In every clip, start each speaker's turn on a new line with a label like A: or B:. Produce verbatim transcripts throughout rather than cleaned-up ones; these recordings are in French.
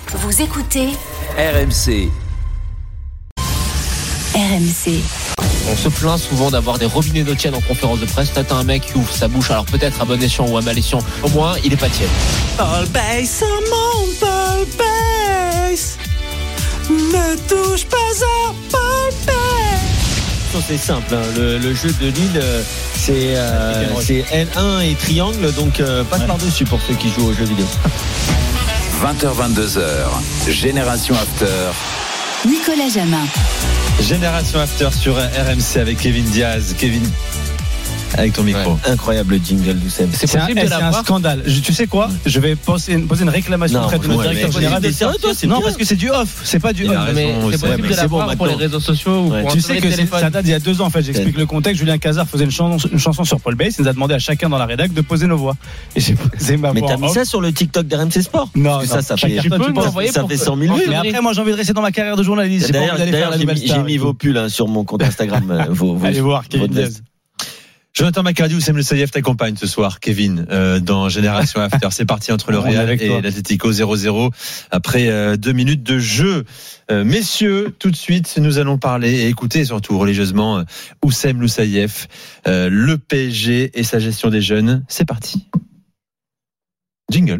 A: Vous écoutez
B: R M C.
A: R M C.
C: On se plaint souvent d'avoir des robinets d'eau tiède en conférence de presse. T'as un mec qui ouvre sa bouche, alors peut-être à bon escient ou à mal escient, au moins il est pas tiède.
D: Paul Bass, mon Paul Bass, ne touche pas à Paul Bass.
E: C'est simple, hein. le, le jeu de Lille, c'est, euh, c'est L un et triangle, donc euh, passe ouais. par-dessus pour ceux qui jouent aux jeux vidéo.
B: vingt heures vingt-deux heures, Génération After.
A: Nicolas Jamin.
F: Génération After sur R M C avec Kevin Diaz. Kevin, avec ton micro.
E: Ouais. Incroyable jingle d'Oussem.
D: C'est, c'est, un, de c'est un scandale. Je, tu sais quoi ? Je vais poser une, poser une réclamation auprès de notre directeur général.
E: Des sérieux, toi, c'est
D: non,
E: bien.
D: parce que c'est du off. C'est pas du
C: il
D: off.
C: Mais c'est possible ouais, de la voir bon, pour les réseaux sociaux ou ouais. pour
D: Tu sais que ça date d'il y a deux ans. En fait, j'explique ouais. le contexte. Julien Cazard faisait une chanson, une chanson sur Paul Bass. Il nous a demandé à chacun dans la rédac de poser nos voix. Et j'ai posé ma
E: mais
D: voix.
E: Mais t'as mis ça sur le TikTok d'R M C Sport ?
D: Non,
E: ça, ça fait cent mille vues.
D: Mais après, moi, j'ai envie de rester dans ma carrière de journaliste.
E: D'ailleurs, j'ai mis vos pulls sur mon compte Instagram.
D: Allez voir Kevin Diaz.
F: Jonathan Maccardy, Oussem Loussaïef t'accompagne ce soir, Kevin, euh, dans Génération After. C'est parti entre le Real et l'Atlético zéro zéro après euh, deux minutes de jeu. Euh, messieurs, tout de suite, nous allons parler et écouter surtout religieusement euh, Oussem Loussaïef, euh, le P S G et sa gestion des jeunes. C'est parti. Jingle.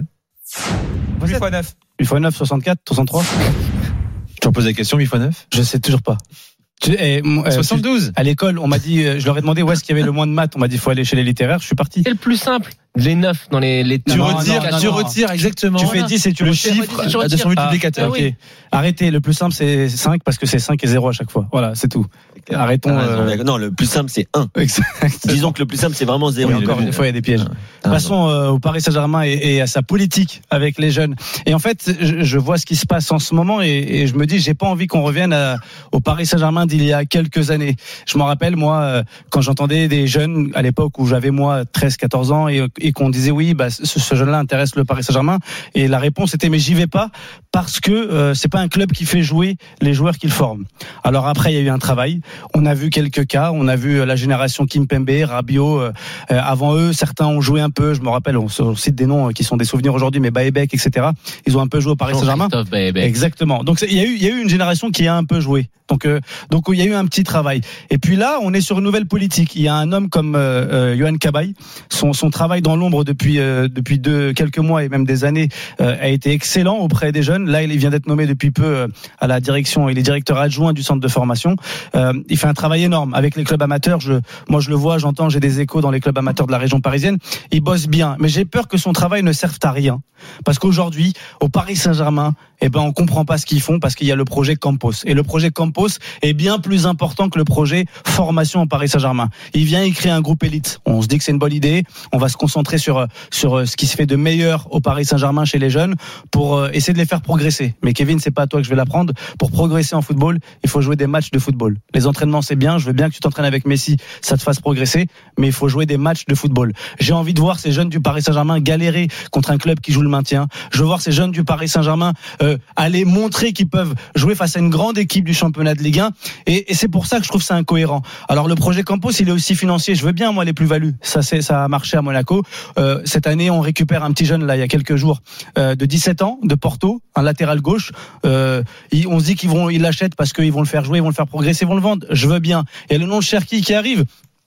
D: huit fois neuf. huit fois neuf, soixante-quatre, soixante-trois.
F: Tu en poses la question, huit fois neuf ?
D: Je sais toujours pas. Tu, eh, euh,
F: soixante-douze.
D: À l'école, on m'a dit, je leur ai demandé où est-ce qu'il y avait le moins de maths. On m'a dit, il faut aller chez les littéraires. Je suis parti.
C: C'est le plus simple. Les neuf dans les, les
F: tu
C: non,
F: retires,
C: non, non,
F: tu
C: non.
F: retires exactement.
D: Tu fais dix et tu
F: le
D: retires.
F: chiffre de son multiplicateur.
D: Ah, okay. Arrêtez. Le plus simple, c'est cinq parce que c'est cinq et zéro à chaque fois. Voilà, c'est tout. Arrêtons.
E: Euh... Non, le plus simple, c'est un. Disons que le plus simple, c'est vraiment zéro.
D: Oui, encore une fois, il y a des pièges. Ah, Passons euh, au Paris Saint-Germain et, et à sa politique avec les jeunes. Et en fait, je, je vois ce qui se passe en ce moment et, et je me dis, j'ai pas envie qu'on revienne à, au Paris Saint-Germain d'il y a quelques années. Je m'en rappelle, moi, euh, quand j'entendais des jeunes à l'époque où j'avais moi treize, quatorze ans et, et qu'on disait oui, bah, ce, ce jeune-là intéresse le Paris Saint-Germain. Et la réponse était, mais j'y vais pas parce que euh, c'est pas un club qui fait jouer les joueurs qu'il forme. Alors après, il y a eu un travail. On a vu quelques cas. On a vu la génération Kimpembe, Rabiot. Euh, avant eux, certains ont joué un peu. Je me rappelle, on, on cite des noms qui sont des souvenirs aujourd'hui, mais Baebek, et cetera. Ils ont un peu joué au Paris Saint-Germain. Exactement. Donc il y a eu, il y a eu une génération qui a un peu joué. Donc, euh, donc il y a eu un petit travail. Et puis là, on est sur une nouvelle politique. Il y a un homme comme euh, Yohan Cabaye. Son, son travail dans l'ombre depuis euh, depuis deux, quelques mois et même des années euh, a été excellent auprès des jeunes. Là, il vient d'être nommé depuis peu euh, à la direction. Il est directeur adjoint du centre de formation. Euh, il fait un travail énorme avec les clubs amateurs. Je, moi, je le vois, j'entends, j'ai des échos dans les clubs amateurs de la région parisienne. Il bosse bien, mais j'ai peur que son travail ne serve à rien. Parce qu'aujourd'hui, au Paris Saint-Germain, eh ben, on comprend pas ce qu'ils font parce qu'il y a le projet Campos. Et le projet Campos est bien plus important que le projet formation au Paris Saint-Germain. Il vient y créer un groupe élite. On se dit que c'est une bonne idée. On va se concentrer sur, sur ce qui se fait de meilleur au Paris Saint-Germain chez les jeunes pour essayer de les faire progresser. Mais Kevin, c'est pas à toi que je vais l'apprendre. Pour progresser en football, il faut jouer des matchs de football. Les entraînements, c'est bien. Je veux bien que tu t'entraînes avec Messi, ça te fasse progresser. Mais il faut jouer des matchs de football. J'ai envie de voir ces jeunes du Paris Saint-Germain galérer contre un club qui joue le maintien. Je veux voir ces jeunes du Paris Saint-Germain euh, aller montrer qu'ils peuvent jouer face à une grande équipe du championnat de Ligue un. Et, et c'est pour ça que je trouve ça incohérent. Alors le projet Campos, il est aussi financier. Je veux bien moi les plus-values. Ça, c'est, ça a marché à Monaco. Euh, cette année, on récupère un petit jeune là, il y a quelques jours, euh, de dix-sept ans, de Porto, un latéral gauche. Euh, il, on se dit qu'ils vont, ils l'achètent parce qu'ils vont le faire jouer, ils vont le faire progresser, ils vont le vendre. Je veux bien. Et le nom de Cherki qui arrive.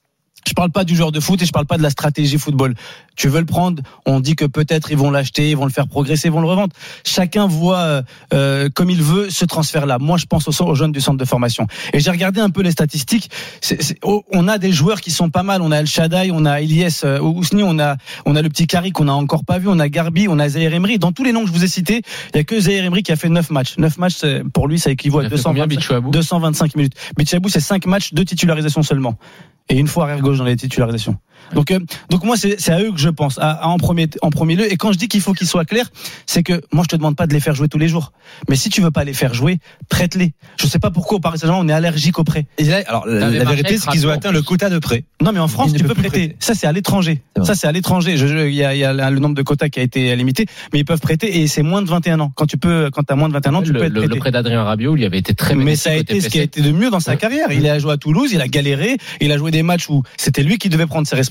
D: Je parle pas du joueur de foot et je parle pas de la stratégie football. Tu veux le prendre, on dit que peut-être ils vont l'acheter, ils vont le faire progresser, ils vont le revendre. Chacun voit euh, comme il veut ce transfert-là. Moi, je pense aux, aux jeunes du centre de formation. Et j'ai regardé un peu les statistiques. C'est, c'est, oh, on a des joueurs qui sont pas mal. On a El Shaddai, on a Ilyes euh, Ousni, on a on a le petit Carry qu'on a encore pas vu, on a Garbi, on a Zaïre Emery. Dans tous les noms que je vous ai cités, il y a que Zaïre Emery qui a fait neuf matchs. neuf matchs, pour lui, ça équivaut à deux cent vingt-cinq minutes. Bichabou, c'est cinq matchs, deux titularisations seulement. Et une fois arrière gauche dans les titularisations. Donc, euh, donc moi, c'est, c'est à eux que je pense, à, à en premier, en premier lieu. Et quand je dis qu'il faut qu'ils soient clairs, c'est que moi, je te demande pas de les faire jouer tous les jours. Mais si tu veux pas les faire jouer, prête-les. Je sais pas pourquoi au Paris Saint-Germain, on est allergique aux prêts.
F: Et là, alors, la, la vérité, c'est qu'ils ont atteint le quota de prêts.
D: Non, mais en France, tu peux prêter. prêter. Ça, c'est à l'étranger. C'est ça, c'est à l'étranger. Je, je, il y a, il y a le nombre de quotas qui a été limité, mais ils peuvent prêter et c'est moins de vingt et un ans. Quand tu peux, quand t'as moins de vingt et un ans, tu
C: le,
D: peux être
C: le,
D: prêté.
C: Le prêt d'Adrien Rabiot, il avait été très
D: mais ça a été ce qui a été de mieux dans sa carrière. Il a joué à Toulouse, il a galéré, il a joué des matchs où c'était lui qui devait prendre ses responsabilités.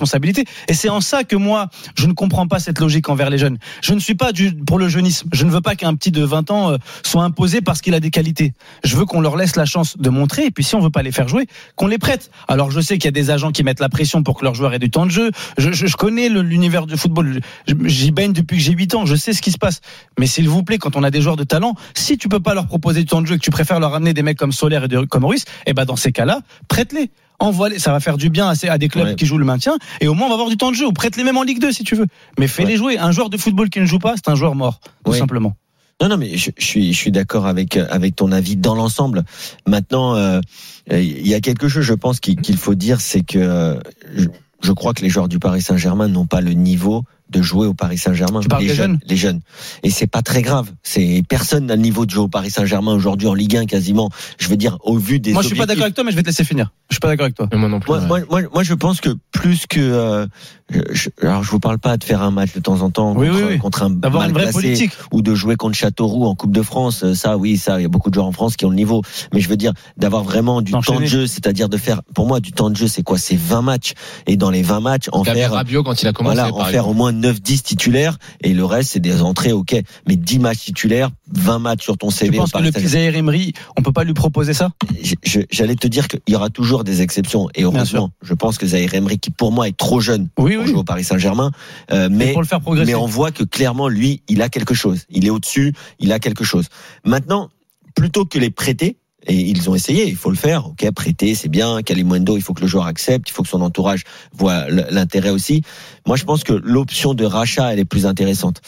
D: responsabilité. Et c'est en ça que moi, je ne comprends pas cette logique envers les jeunes. Je ne suis pas du, pour le jeunisme. Je ne veux pas qu'un petit de vingt ans euh, soit imposé parce qu'il a des qualités. Je veux qu'on leur laisse la chance de montrer. Et puis si on veut pas les faire jouer, qu'on les prête. Alors je sais qu'il y a des agents qui mettent la pression pour que leurs joueurs aient du temps de jeu. Je, je, je connais le, l'univers du football. J'y baigne depuis que j'ai huit ans. Je sais ce qui se passe. Mais s'il vous plaît, quand on a des joueurs de talent, si tu peux pas leur proposer du temps de jeu et que tu préfères leur amener des mecs comme Soler et de, comme Ruiz, et ben dans ces cas-là, prête-les. Envoie-les, ça va faire du bien à, à des clubs ouais. qui jouent le maintien, et au moins on va avoir du temps de jeu, ou prête-les même en Ligue deux si tu veux. Mais fais-les ouais. jouer. Un joueur de football qui ne joue pas, c'est un joueur mort, tout ouais. simplement.
G: Non, non, mais je, je suis, je suis d'accord avec avec ton avis dans l'ensemble. Maintenant, euh, il y a quelque chose, je pense, qu'il, qu'il faut dire, c'est que euh, je, je crois que les joueurs du Paris Saint-Germain n'ont pas le niveau de jouer au Paris Saint-Germain.
D: Tu parles
G: les
D: des
G: jeunes,
D: jeunes
G: les jeunes. Et c'est pas très grave. C'est personne n'a le niveau de jouer au Paris Saint-Germain aujourd'hui en Ligue un quasiment. Je veux dire, au vu des.
D: Moi, je suis pas d'accord avec toi, mais je vais te laisser finir. Je suis pas d'accord avec toi.
C: Mais moi non plus.
G: Moi, ouais. moi, moi, moi, je pense que plus que. Euh, je, alors, je vous parle pas de faire un match de temps en temps
D: oui,
G: contre,
D: oui, oui.
G: contre un
D: d'avoir
G: mal
D: une vraie
G: classé
D: politique
G: ou de jouer contre Châteauroux en Coupe de France. Ça, oui, ça, il y a beaucoup de joueurs en France qui ont le niveau. Mais je veux dire, d'avoir vraiment du
D: D'enchaîner.
G: temps de jeu, c'est-à-dire de faire. Pour moi, du temps de jeu, c'est quoi? C'est vingt matchs. Et dans les vingt matchs, en faire.
C: Rabiot quand il a commencé.
G: Voilà, en faire au moins neuf dix titulaires. Et le reste, c'est des entrées, ok. Mais dix matchs titulaires, vingt matchs sur ton C V.
D: Tu penses que le petit Zaïre Emery, on peut pas lui proposer ça?
G: je, je, J'allais te dire qu'il y aura toujours des exceptions. Et heureusement, je pense que Zaïre Emery, qui pour moi est trop jeune
D: oui,
G: pour
D: oui.
G: jouer au Paris Saint-Germain, euh, mais,
D: pour le faire progresser.
G: mais on voit que clairement, lui, il a quelque chose. Il est au-dessus, il a quelque chose. Maintenant, plutôt que les prêter, et ils ont essayé, il faut le faire, ok, prêter, c'est bien, Kalimundo, il faut que le joueur accepte, il faut que son entourage voit l'intérêt aussi. Moi, je pense que l'option de rachat, elle est plus intéressante.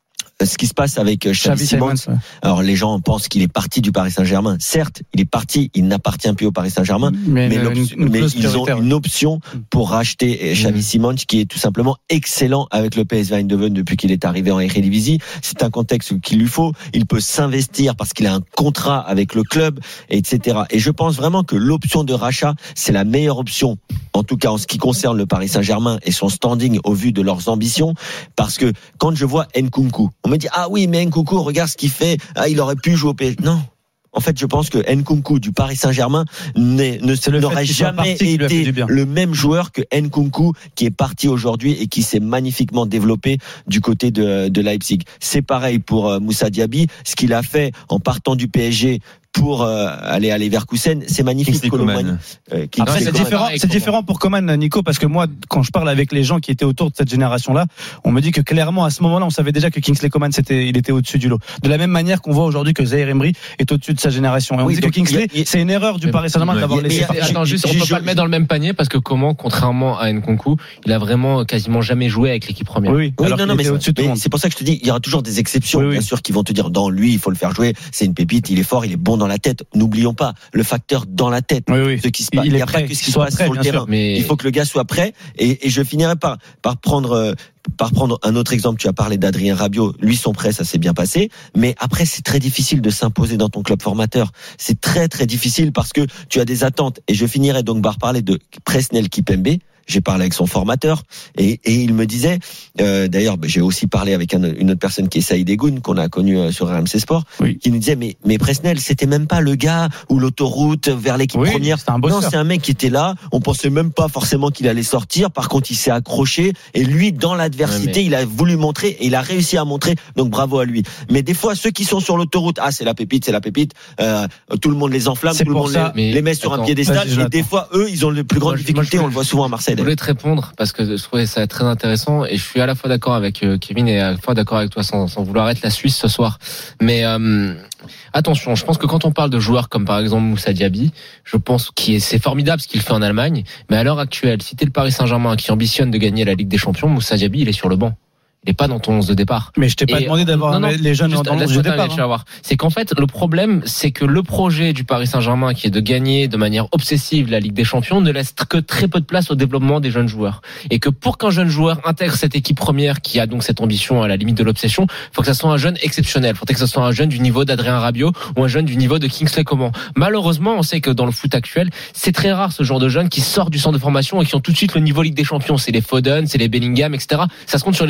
G: Ce qui se passe avec Xavi Simons. Ouais. Alors les gens pensent qu'il est parti du Paris Saint-Germain. Certes, il est parti, il n'appartient plus au Paris Saint-Germain, mais, mais, une, une mais ils ont une option pour racheter Xavi mmh. Simons, qui est tout simplement excellent avec le P S V Eindhoven depuis qu'il est arrivé en Eredivisie. C'est un contexte qu'il lui faut. Il peut s'investir parce qu'il a un contrat avec le club, et cetera. Et je pense vraiment que l'option de rachat, c'est la meilleure option, en tout cas en ce qui concerne le Paris Saint-Germain et son standing au vu de leurs ambitions, parce que quand je vois Nkunku, on me dit ah oui mais Nkunku regarde ce qu'il fait, ah il aurait pu jouer au P S G. Non, en fait je pense que Nkunku du Paris Saint-Germain n'est, ne n'aurait jamais été le même joueur que Nkunku qui est parti aujourd'hui et qui s'est magnifiquement développé du côté de, de Leipzig. C'est pareil pour Moussa Diaby, ce qu'il a fait en partant du P S G pour euh, aller à Leverkusen, c'est magnifique.
D: Euh, Après, c'est différent, c'est différent pour Coman, Nico, parce que moi, quand je parle avec les gens qui étaient autour de cette génération-là, on me dit que clairement, à ce moment-là, on savait déjà que Kingsley Coman, c'était, il était au-dessus du lot. De la même manière qu'on voit aujourd'hui que Zaïre Emery est au-dessus de sa génération. Et on oui, dit que Kingsley, a, a, c'est une erreur du Paris Saint-Germain d'avoir laissé partir.
C: Attends, juste, on peut pas le mettre dans le même panier parce que Coman, contrairement à Nkunku, il a vraiment quasiment jamais joué avec l'équipe première.
G: Oui, oui. Alors non, non, mais, mais c'est pour ça que je te dis, il y aura toujours des exceptions, oui, bien oui. sûr, qui vont te dire, dans lui, il faut le faire jouer, c'est une pépite, il est fort, il est bon dans la tête. N'oublions pas le facteur dans la tête,
D: oui, oui.
G: ce qui se passe.
D: Il
G: n'y
D: a
G: pas que ce qui se passe
D: prêt,
G: sur le terrain.
D: Sûr, mais...
G: Il faut que le gars soit prêt. Et, et je finirai par par prendre euh, par prendre un autre exemple. Tu as parlé d'Adrien Rabiot. Lui, son prêt, ça s'est bien passé. Mais après, c'est très difficile de s'imposer dans ton club formateur. C'est très très difficile parce que tu as des attentes. Et je finirai donc par parler de Presnel Kimpembe. J'ai parlé avec son formateur et, et il me disait, euh, d'ailleurs, j'ai aussi parlé avec un, une autre personne qui est Saïd Egoun, qu'on a connu euh, sur R M C Sport, oui. qui nous disait, mais, mais Presnel, c'était même pas le gars ou l'autoroute vers l'équipe
D: oui,
G: première.
D: Un
G: non, c'est un mec qui était là. On pensait même pas forcément qu'il allait sortir. Par contre, il s'est accroché et lui, dans l'adversité, ouais, mais... il a voulu montrer et il a réussi à montrer. Donc bravo à lui. Mais des fois, ceux qui sont sur l'autoroute, ah, c'est la pépite, c'est la pépite. Euh, tout le monde les enflamme,
D: c'est
G: tout le monde
D: ça,
G: les, les met sur attends, un piédestal. Et des fois, eux, ils ont les plus grandes difficultés. On le voit souvent à Marseille.
C: Je voulais te répondre parce que je trouvais ça très intéressant et je suis à la fois d'accord avec Kevin et à la fois d'accord avec toi sans, sans vouloir être la Suisse ce soir. Mais euh, attention, je pense que quand on parle de joueurs comme par exemple Moussa Diaby, je pense que c'est formidable ce qu'il fait en Allemagne, mais à l'heure actuelle, si t'es le Paris Saint-Germain qui ambitionne de gagner la Ligue des Champions, Moussa Diaby, il est sur le banc. Il n'est pas dans ton onze de départ.
D: Mais je t'ai pas et demandé d'avoir non, non, les jeunes juste, dans le onze de départ. Hein.
C: Voir. C'est qu'en fait, le problème, c'est que le projet du Paris Saint-Germain, qui est de gagner de manière obsessive la Ligue des Champions, ne laisse que très peu de place au développement des jeunes joueurs. Et que pour qu'un jeune joueur intègre cette équipe première, qui a donc cette ambition à la limite de l'obsession, il faut que ça soit un jeune exceptionnel. Il faut que ça soit un jeune du niveau d'Adrien Rabiot ou un jeune du niveau de Kingsley Coman. Malheureusement, on sait que dans le foot actuel, c'est très rare ce genre de jeunes qui sortent du centre de formation et qui ont tout de suite le niveau Ligue des Champions. C'est les Foden, c'est les Bellingham, et cetera. Ça se compte sur les doigts d'une main.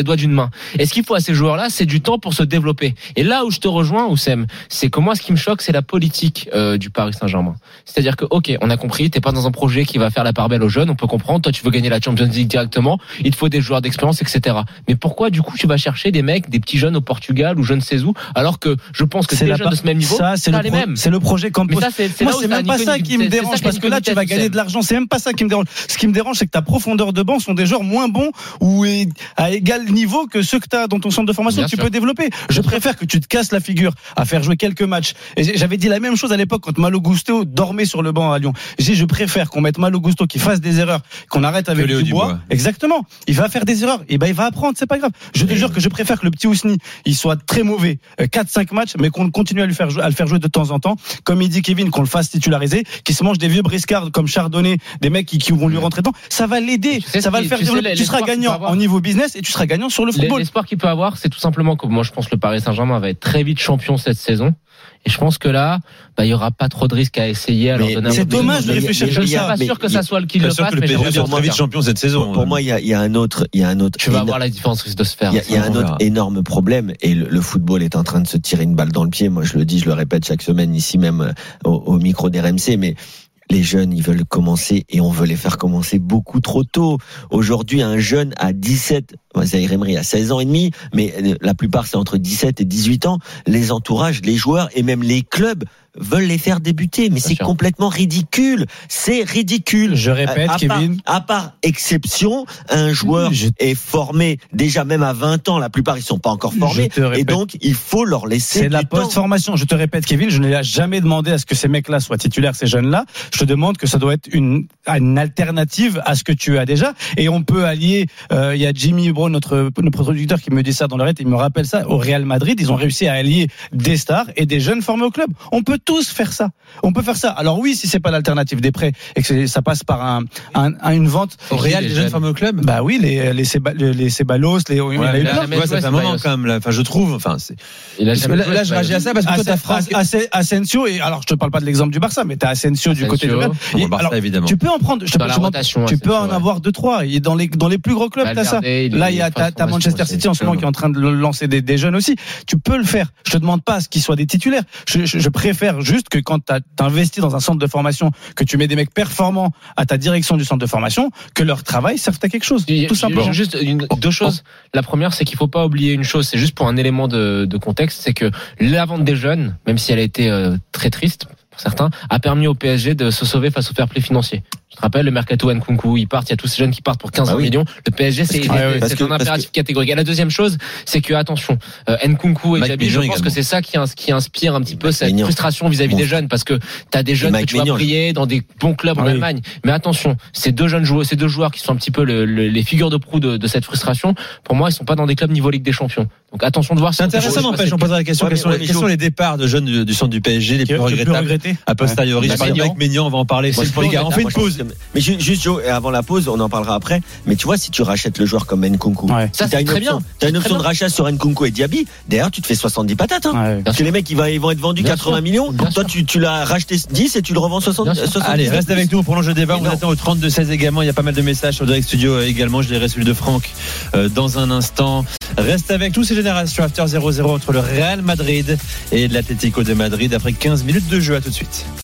C: bien. Et ce qu'il faut à ces joueurs-là, c'est du temps pour se développer. Et là où je te rejoins, Oussem, c'est que moi, ce qui me choque, c'est la politique euh, du Paris Saint-Germain. C'est-à-dire que, ok, on a compris, t'es pas dans un projet qui va faire la part belle aux jeunes, on peut comprendre. Toi, tu veux gagner la Champions League directement, il te faut des joueurs d'expérience, et cetera. Mais pourquoi, du coup, tu vas chercher des mecs, des petits jeunes au Portugal ou je ne sais où, alors que je pense que c'est les jeunes de ce même niveau,
D: ça, c'est le,
C: les
D: pro-
C: mêmes.
D: c'est le projet Campos.
C: Mais ça, c'est, c'est
D: moi,
C: là où
D: c'est même pas ça qui me dérange, parce que là, tu vas gagner de l'argent. C'est même pas ça qui me dérange. Ce qui me dérange, c'est que ta profondeur de banc sont des joueurs moins bons ou à égal niveau que ceux que tu as dans ton centre de formation que tu peux développer. Je préfère que tu te casses la figure à faire jouer quelques matchs. Et j'avais dit la même chose à l'époque quand Malo Gusto dormait sur le banc à Lyon. J'ai dit, je préfère qu'on mette Malo Gusto qui fasse des erreurs, qu'on arrête avec Dubois. Dubois. Exactement. Il va faire des erreurs. Et ben, il va apprendre. C'est pas grave. Je te jure que je préfère que le petit Ousni, il soit très mauvais, quatre cinq matchs, mais qu'on continue à lui faire jouer, à le faire jouer de temps en temps. Comme il dit Kevin, qu'on le fasse titulariser, qu'il se mange des vieux briscards comme Chardonnay, des mecs qui, qui vont lui rentrer dedans. Ça va l'aider. Ça va le faire développer. Tu seras gagnant en niveau business et tu seras gagnant sur le football.
C: L'espoir qu'il peut avoir, c'est tout simplement que moi, je pense que le Paris Saint-Germain va être très vite champion cette saison. Et je pense que là, bah, il y aura pas trop de risques à essayer. À leur donner
D: c'est dommage de réfléchir.
C: Je ne suis pas sûr que ça soit le qui le fasse.
F: Que le P S G sera très vite champion cette saison.
G: Pour, pour moi, il y a, il y a un autre, il y a un autre.
C: Tu vas voir la différence risque de se faire.
G: Il y a, il y a un autre énorme problème et le, le football est en train de se tirer une balle dans le pied. Moi, je le dis, je le répète chaque semaine ici même au, au micro d'R M C, mais les jeunes, ils veulent commencer et on veut les faire commencer beaucoup trop tôt. Aujourd'hui, un jeune à dix-sept, Zaïre Emery à seize ans et demi, mais la plupart c'est entre dix-sept et dix-huit ans, les entourages, les joueurs et même les clubs veulent les faire débuter, mais c'est sûr. Complètement ridicule. C'est ridicule.
D: Je répète,
G: à
D: Kevin.
G: Part, à part exception, un joueur je... est formé déjà même à vingt ans. La plupart ils sont pas encore formés, et donc il faut leur laisser.
D: C'est de la
G: temps.
D: post-formation. Je te répète, Kevin, je n'ai jamais demandé à ce que ces mecs-là soient titulaires, ces jeunes-là. Je te demande que ça doit être une, une alternative à ce que tu as déjà. Et on peut allier. Euh, il y a Jimmy Brown, notre, notre producteur, qui me dit ça dans l'oreille. Il me rappelle ça. Au Real Madrid, ils ont réussi à allier des stars et des jeunes formés au club. On peut tous faire ça. On peut faire ça. Alors oui, si c'est pas l'alternative des prêts et que ça passe par un, un, un une vente
F: au Real, les jeunes formés au club.
D: Bah oui, les les Seba, les Ceballos, les.
F: Ouais, il y en a eu plein. Ouais, ça fait un moment quand même. Là. Enfin, je trouve. Enfin, c'est. Là, là, je réagis à ça parce que toi, t'as Franck
D: Asensio et alors je te parle pas de l'exemple du Barça, mais t'as Asensio du côté du Real.
F: Barça évidemment.
D: Tu peux en prendre. Je te rotation, tu peux en avoir deux trois. Et dans les dans les plus gros clubs, t'as ça. Là, il y a t'as Manchester City en ce moment qui est en train de lancer des des jeunes aussi. Tu peux le faire. Je te demande pas à ce qu'ils soient des titulaires. Je je préfère juste que quand t'as investi dans un centre de formation, que tu mets des mecs performants à ta direction du centre de formation, que leur travail serve à quelque chose, tout simplement.
C: Juste une, deux choses. La première, c'est qu'il faut pas oublier une chose, c'est juste pour un élément de, de contexte, c'est que la vente des jeunes, même si elle a été euh, très triste pour certains, a permis au P S G de se sauver face au fair play financier. Je te rappelle, le mercato Nkunku, ils partent, il y a tous ces jeunes qui partent pour quinze
G: ah oui.
C: millions. Le P S G, c'est,
G: que,
C: c'est, c'est que, un impératif que... catégorique. Et la deuxième chose, c'est que, attention, euh, Nkunku et Diaby, je pense également. que c'est ça qui, qui inspire un petit peu cette Mignon. frustration vis-à-vis bon. des jeunes, parce que t'as des jeunes que tu Mignon. vas briller dans des bons clubs ah en oui. Allemagne. Mais attention, ces deux jeunes joueurs, ces deux joueurs qui sont un petit peu le, le, les figures de proue de, de cette frustration, pour moi, ils sont pas dans des clubs niveau Ligue des Champions. Donc attention de voir.
F: C'est intéressant, n'empêche, on posera la question, quels sont les, quels sont les départs de jeunes du, du centre du P S G les plus regrettables? A posteriori, je parle avec Maignan, on va en parler. On fait une pause.
G: Mais juste, Joe, et avant la pause, on en parlera après. Mais tu vois, si tu rachètes le joueur comme Nkunku,
C: ouais. ça,
G: si t'as une
C: très
G: option,
C: bien.
G: t'as une option de rachat sur Nkunku et Diaby, derrière, tu te fais soixante-dix patates, hein. Ouais, parce que les mecs, ils vont, ils vont être vendus bien quatre-vingts sûr. millions. Bien toi, tu, tu l'as racheté dix et tu le revends soixante-dix.
F: Allez, reste avec nous, on prolonge le débat. On attend au trente-deux seize également. Il y a pas mal de messages sur Direct Studio également. Je lirai celui de Franck euh, dans un instant. Reste avec nous, c'est Génération After zéro zéro entre le Real Madrid et l'Atlético de Madrid après quinze minutes de jeu. À tout de suite.